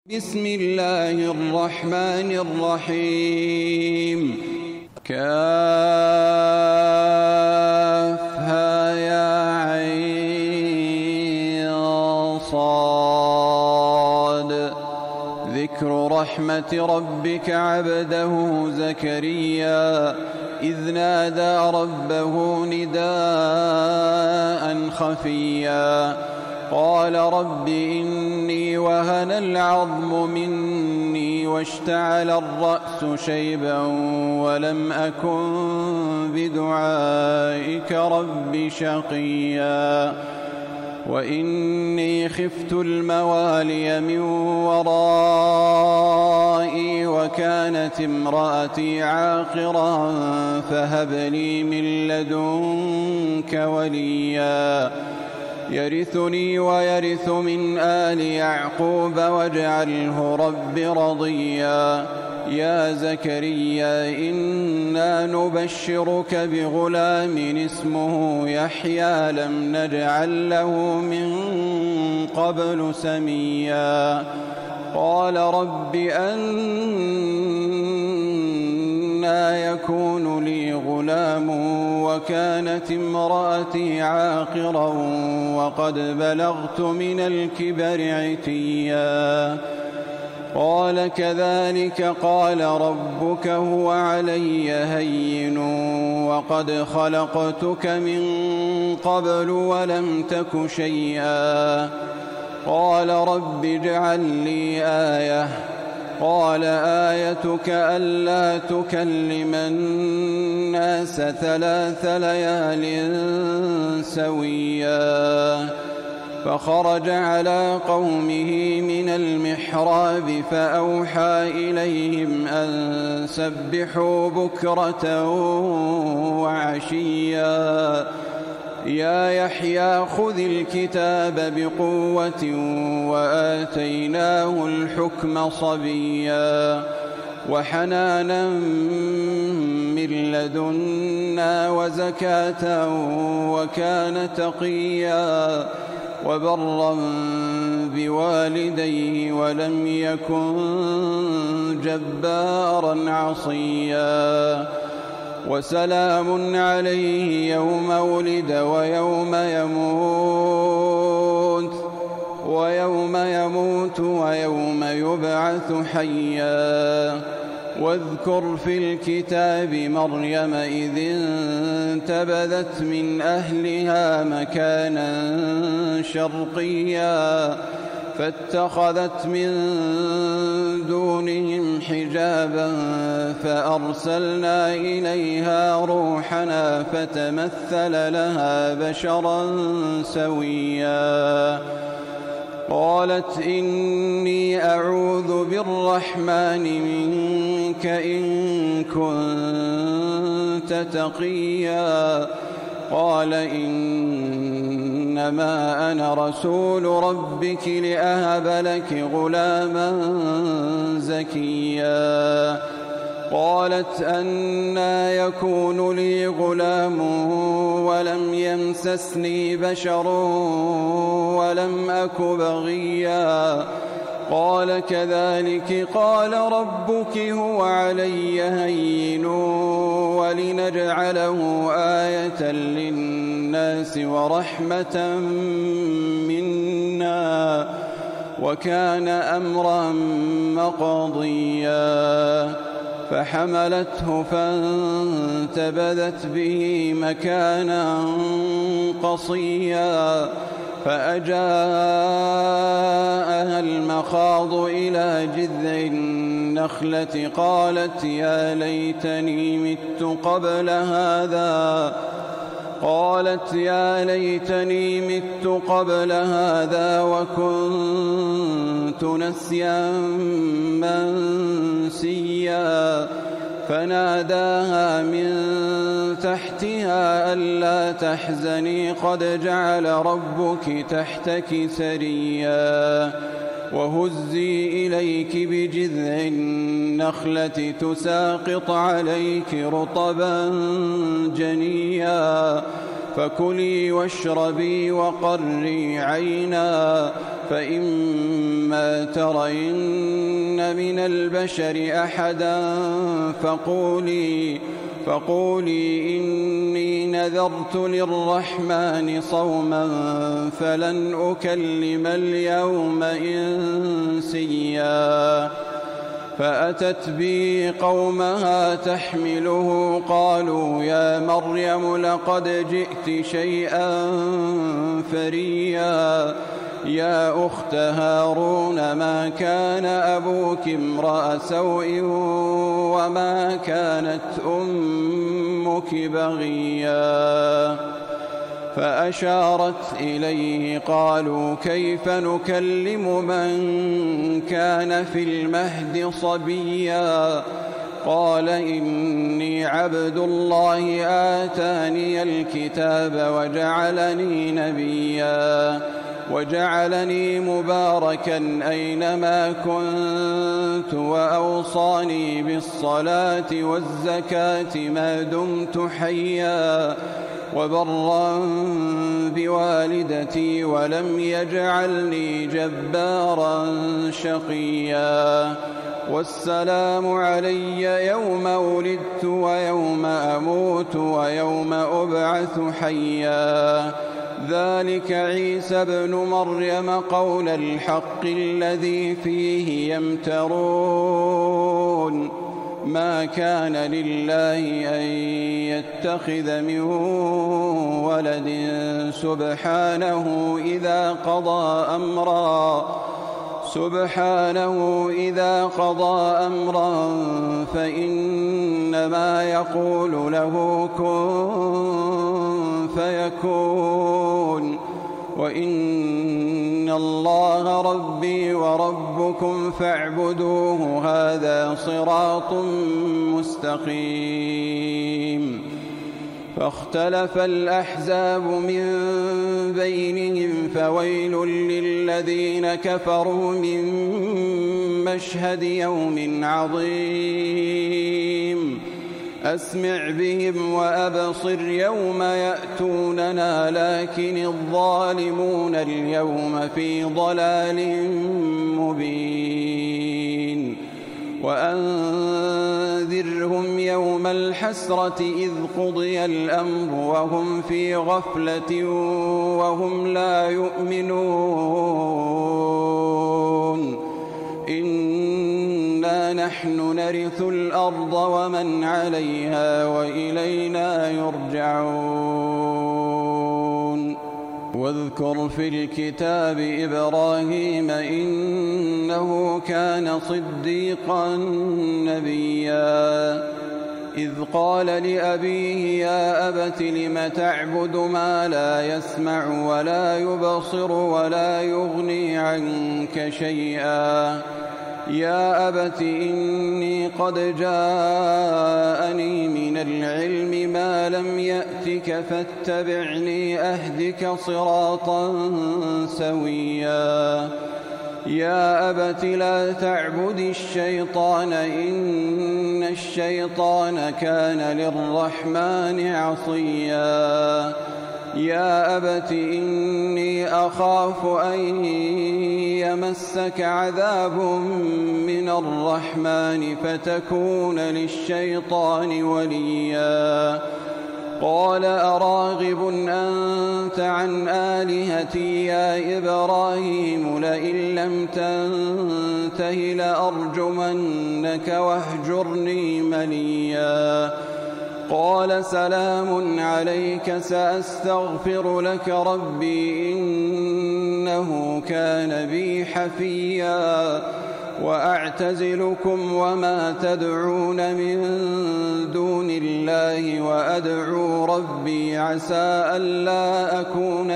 بسم الله الرحمن الرحيم. كافها يا عين صاد. ذكر رحمة ربك عبده زكريا إذ نادى ربه نداء خفيا قال رب إني وهن العظم مني واشتعل الرأس شيبا ولم أكن بدعائك رب شقيا وإني خفت الموالي من ورائي وكانت امرأتي عاقرا فهب لي من لدنك وليا يرثني ويرث من آل يعقوب واجعله رب رضيا. يا زكريا إنا نبشرك بغلام اسمه يحيى لم نجعل له من قبل سميا. قال رب أنى يكون لي غلام وكانت امرأتي عاقرا وقد بلغت من الكبر عتيا. قال كذلك قال ربك هو علي هين وقد خلقتك من قبل ولم تك شيئا. قال رب اجعل لي آية. قال آيتك ألا تكلم الناس 3 ليال سويا. فخرج على قومه من المحراب فأوحى إليهم أن سبحوا بكرة وعشيا. يا يحيى خذ الكتاب بقوة وآتيناه الحكم صبيا وحنانا من لدنا وزكاة وكان تقيا وبرا بوالديه ولم يكن جبارا عصيا. وسلام عليه يوم ولد ويوم يموت ويوم يبعث حيا. واذكر في الكتاب مريم إذ انتبذت من أهلها مكانا شرقيا فاتخذت من دونهم حجابا فأرسلنا إليها روحنا فتمثل لها بشرا سويا. قالت إني أعوذ بالرحمن منك إن كنت تقيا. قال إنما أنا رسول ربك لأهب لك غلاما زكيا. قالت أنى يكون لي غلام ولم يمسسني بشر ولم أك بغيا. قال كذلك قال ربك هو علي هين ولنجعله آية للناس ورحمة منا وكان أمرا مقضيا. فحملته فانتبذت به مكانا قصيا فأجاءها المخاض إلى جذع النخلة قالت يا ليتني مت قبل هذا وكنت نسيا منسيا. فناداها من تحتها ألا تحزني قد جعل ربك تحتك سريا. وهزي إليك بجذع النخلة تساقط عليك رطبا جنيا. فكلي واشربي وقري عينا فإما ترين من البشر أحدا فقولي إني نذرت للرحمن صوما فلن أكلم اليوم إنسيا. فأتت به قومها تحمله قالوا يا مريم لقد جئت شيئا فريا. يا أخت هارون ما كان أبوك امرأ سوء وما كانت أمك بغيا. فأشارت إليه قالوا كيف نكلم من كان في المهد صبيا. قال إني عبد الله آتاني الكتاب وجعلني نبيا وجعلني مباركا أينما كنت وأوصاني بالصلاة والزكاة ما دمت حيا وبرا بوالدتي ولم يجعلني جبارا شقيا. والسلام علي يوم ولدت ويوم أموت ويوم أبعث حيا. ذلك عيسى ابن مريم قول الحق الذي فيه يمترون. ما كان لله أن يتخذ من ولد سبحانه إذا قضى أمرا فإنما يقول له كن فيكون. وإن الله ربي وربكم فاعبدوه هذا صراط مستقيم. فاختلف الأحزاب من بينهم فويل للذين كفروا من مشهد يوم عظيم. أسمع بهم وأبصر يوم يأتوننا لكن الظالمون اليوم في ضلال مبين. وأنذرهم يوم الحسرة إذ قضي الأمر وهم في غفلة وهم لا يؤمنون. إنا نحن نرث الأرض ومن عليها وإلينا يرجعون. واذكر في الكتاب إبراهيم إنه كان صديقا نبيا. إذ قال لأبيه يا أبت لم تعبد ما لا يسمع ولا يبصر ولا يغني عنك شيئا. يا أبت إني قد جاءني من العلم ما لم يأتك فاتبعني أهدك صراطا سويا. يا أبت لا تعبد الشيطان إن الشيطان كان للرحمن عصيا. يا أبت إني أخاف أن يمسك عذاب من الرحمن فتكون للشيطان وليا. قال أراغب أنت عن آلهتي يا إبراهيم لئن لم تنته لأرجمنك واهجرني مليا. قال سلام عليك سأستغفر لك ربي إنه كان بي حفيا. وأعتزلكم وما تدعون من دون الله وأدعو ربي عسى ألا أكون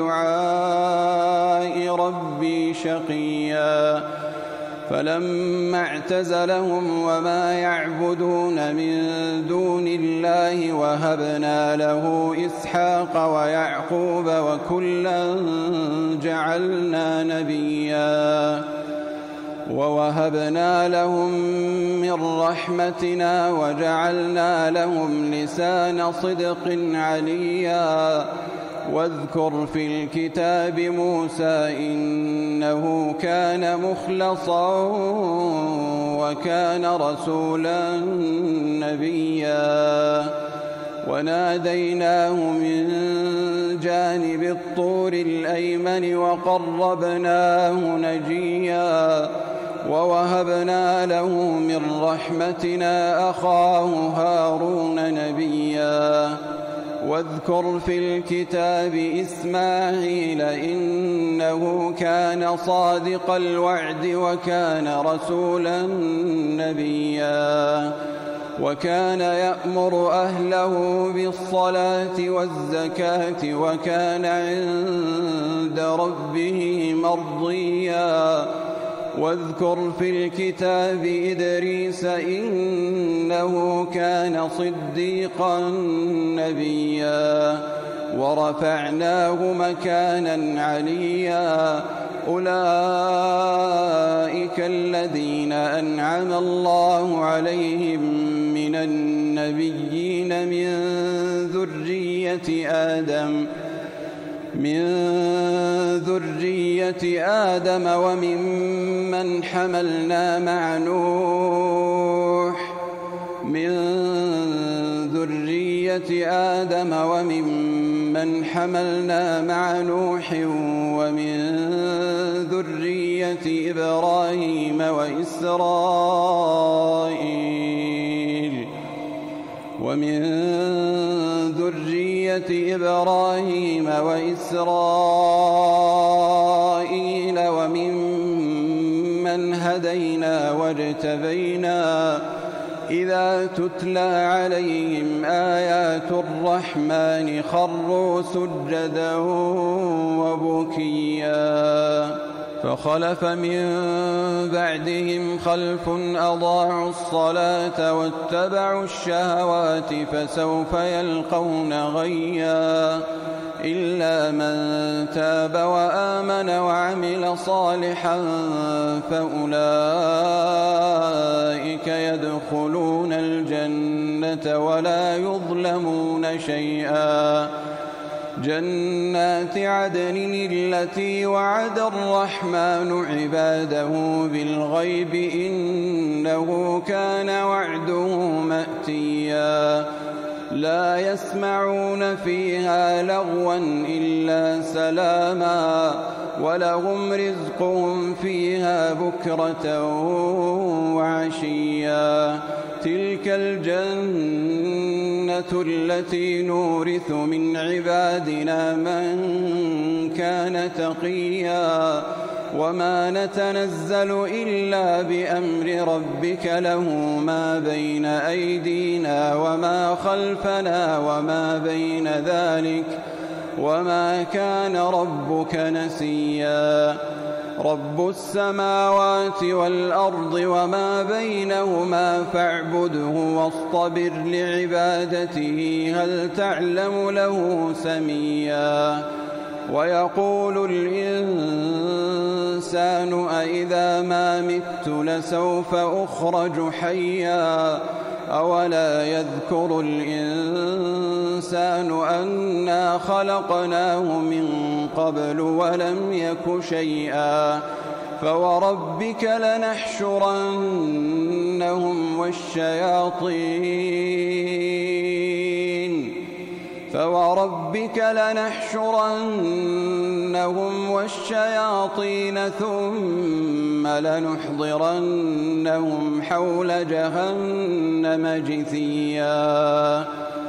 بدعاء ربي شقيا. فلما اعتزلهم وما يعبدون من دون الله وهبنا له إسحاق ويعقوب وكلا جعلنا نبيا. ووهبنا لهم من رحمتنا وجعلنا لهم لسان صدق عليا. واذكر في الكتاب موسى إنه كان مخلصا وكان رسولا نبيا وناديناه من جانب الطور الأيمن وقربناه نجيا ووهبنا له من رحمتنا أخاه هارون نبيا واذكر في الكتاب إسماعيل إنه كان صادق الوعد وكان رسولا نبيا وكان يأمر أهله بالصلاة والزكاة وكان عند ربه مرضيا واذكر في الكتاب إدريس إنه كان صديقا نبيا ورفعناه مكانا عليا أولئك الذين أنعم الله عليهم من النبيين من ذرية آدم وممن حملنا مع نوح ومن ذرية إبراهيم وإسرائيل وممن هدينا واجتبينا إذا تتلى عليهم آيات الرحمن خروا سجدا وبكيا فخلف من بعدهم خلف أضاعوا الصلاة واتبعوا الشهوات فسوف يلقون غيا إلا من تاب وآمن وعمل صالحا فأولئك يدخلون الجنة ولا يظلمون شيئا جنات عدن التي وعد الرحمن عباده بالغيب إنه كان وعده مأتيا لا يسمعون فيها لغوا إلا سلاما ولهم رزقهم فيها بكرة وعشيا تلك الجنة التي نورث من عبادنا من كان تقيا وما نتنزل إلا بأمر ربك له ما بين أيدينا وما خلفنا وما بين ذلك وما كان ربك نسيا رب السماوات والأرض وما بينهما فاعبده واصطبر لعبادته هل تعلم له سميا ويقول الإنسان أإذا ما مت لسوف أخرج حيا أولا يذكر الإنسان أنا خلقناه من قبل ولم يك شيئا فوربك لنحشرنهم والشياطين ثم لنحضرنهم حول جهنم جثيا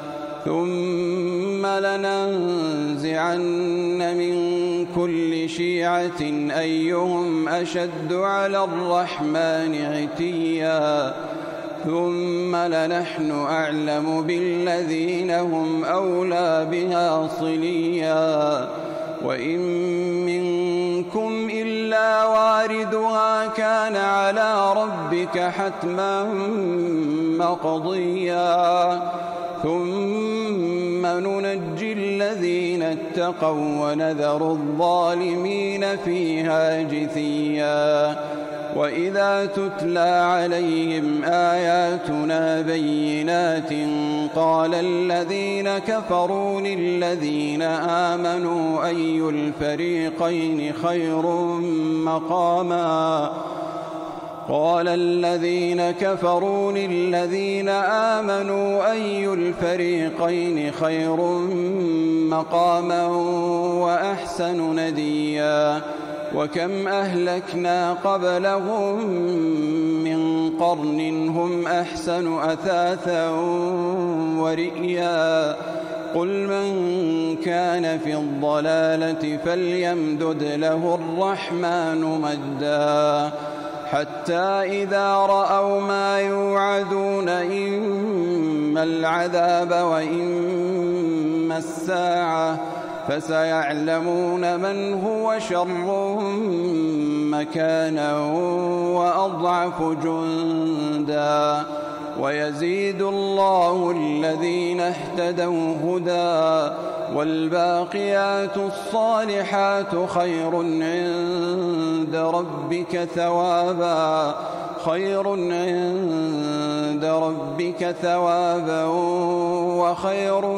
ثم لننزعن من كل شيعة أيهم أشد على الرحمن عتيا ثم لنحن أعلم بالذين هم أولى بها صليا وإن منكم إلا واردها كان على ربك حتما مقضيا ثم ننجي الذين اتقوا ونذر الظالمين فيها جثيا وإذا تتلى عليهم آياتنا بينات قال الذين كفروا للذين آمنوا أي الفريقين خير مقاما قال الذين كفروا للذين آمنوا أي الفريقين خير مقاما وأحسن نديا وكم أهلكنا قبلهم من قرن هم أحسن أثاثا ورئيا قل من كان في الضلالة فليمدد له الرحمن مدا حتى إذا رأوا ما يوعدون إما العذاب وإما الساعة فسيعلمون من هو شر مكانا وأضعف جندا ويزيد الله الذين اهتدوا هدى والباقيات الصالحات خير عند ربك ثوابا وخير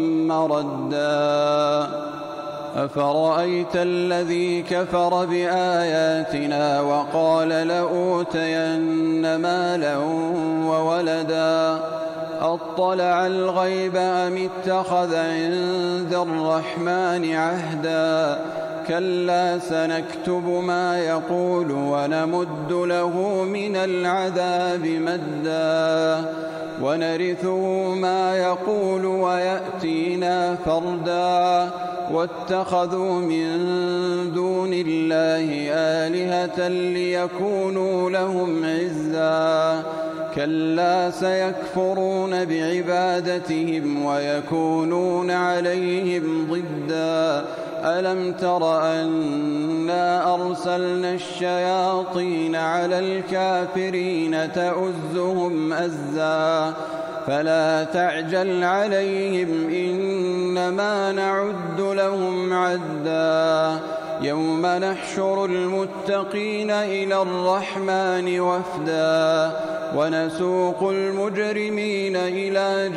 مردا أفرأيت الذي كفر بآياتنا وقال لأوتين مالا وولدا أطلع الغيب أم اتخذ عند الرحمن عهدا كلا سنكتب ما يقول ونمد له من العذاب مدا ونرثه ما يقول ويأتينا فردا واتخذوا من دون الله آلهة ليكونوا لهم عزا كلا سيكفرون بعبادتهم ويكونون عليهم ضدا ألم تر أنا أرسلنا الشياطين على الكافرين تؤزهم أزا فلا تعجل عليهم إنما نعد لهم عدا يوم نحشر المتقين إلى الرحمن وفدا ونسوق المجرمين إلى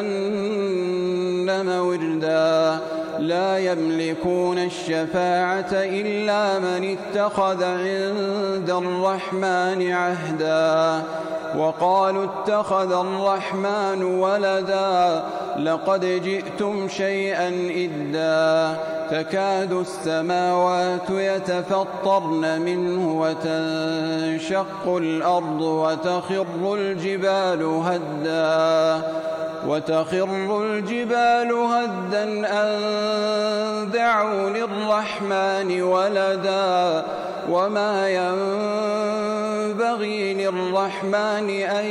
جهنم وردا لا يملكون الشفاعة إلا من اتخذ عند الرحمن عهدا وقالوا اتخذ الرحمن ولدا لقد جئتم شيئا إدا تكاد السماوات يتفطرن منه وتنشق الأرض وتخر الجبال هدا أن دعوا للرحمن ولدا وما ينبغي للرحمن أن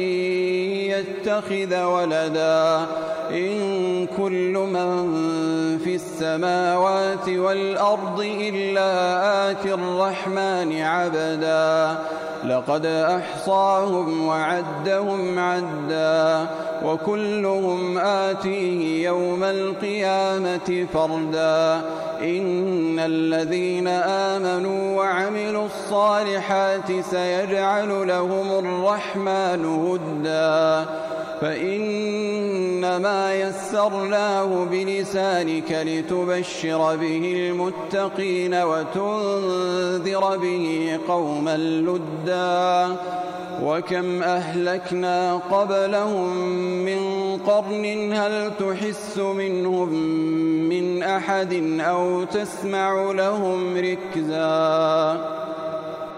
يتخذ ولدا إن كل من في السماوات والأرض إلا آتي الرحمن عبدا لقد أحصاهم وعدهم عدا وكلهم آتيه يوم القيامة فردا إن الذين آمنوا وعملوا الصالحات سيجعل لهم الرحمن هدا فإنما يسرناه بلسانك لتبشر به المتقين وتنذر به قوما لدا وكم أهلكنا قبلهم من قرن هل تحس منهم من أحد أو تسمع لهم ركزا